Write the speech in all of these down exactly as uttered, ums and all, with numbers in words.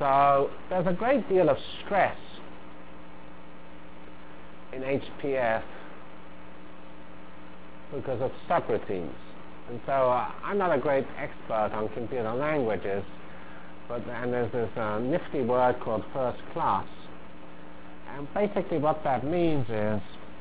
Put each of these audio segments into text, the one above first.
so there's a great deal of stress in H P F because of subroutines. And so uh, I'm not a great expert on computer languages, but and there's this uh, nifty word called first class. And basically what that means is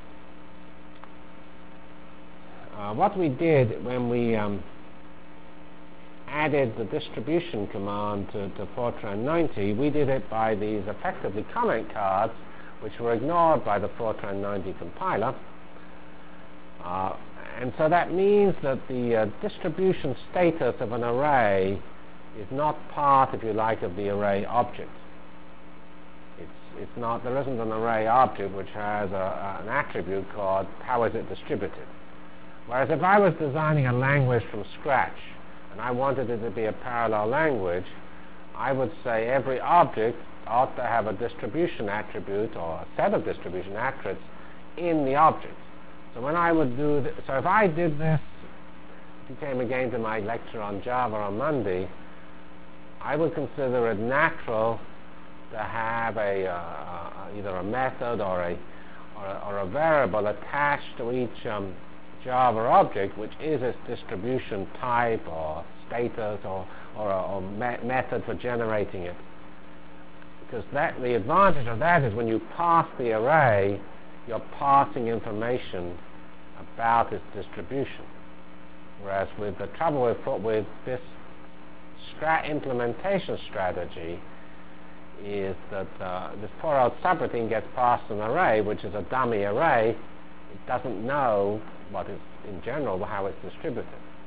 uh, what we did when we um, added the distribution command to, to Fortran ninety, we did it by these effectively comment cards, which were ignored by the Fortran ninety compiler. Uh, and so that means that the uh, distribution status of an array is not part, if you like, of the array object. It's, it's not, there isn't an array object which has a, a, an attribute called how is it distributed. Whereas if I was designing a language from scratch and I wanted it to be a parallel language, I would say every object ought to have a distribution attribute or a set of distribution attributes in the object. So when I would do, th so if I did this, if you came again to my lecture on Java on Monday, I would consider it natural to have a uh, either a method or a, or a or a variable attached to each um, Java object, which is its distribution type or status or or a or me method for generating it. Because that the advantage of that is when you pass the array, you're passing information about its distribution. Whereas with the trouble with with this strat implementation strategy is that uh, this poor old subroutine gets passed an array, which is a dummy array. It doesn't know what is, in general, how it's distributed.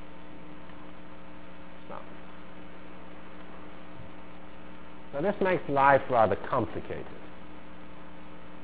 So, so this makes life rather complicated.